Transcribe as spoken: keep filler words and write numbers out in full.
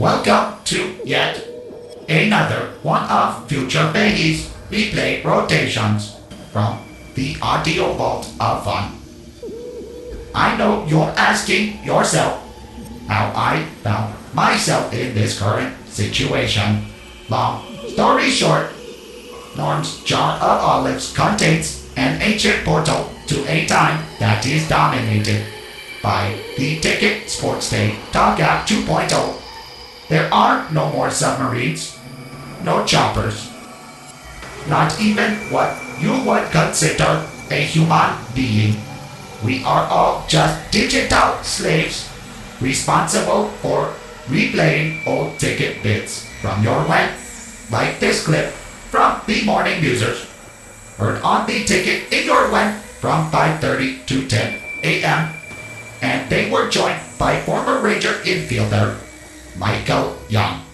Welcome to yet another one of Future Babies replay rotations from the Audio Vault of Fun. I know you're asking yourself how I found myself in this current situation. Long story short, Norm's Jar of Olives contains an ancient portal to a time that is dominated by the Ticket Sports Day TalkGap 2.0. There are no more submarines, no choppers, not even what you would consider a human being. We are all just digital slaves responsible for replaying old ticket bits from your web, like this clip from the Morning Musers, heard on the ticket in your web from five thirty to ten a m And they were joined by former Ranger infielder Michael Young.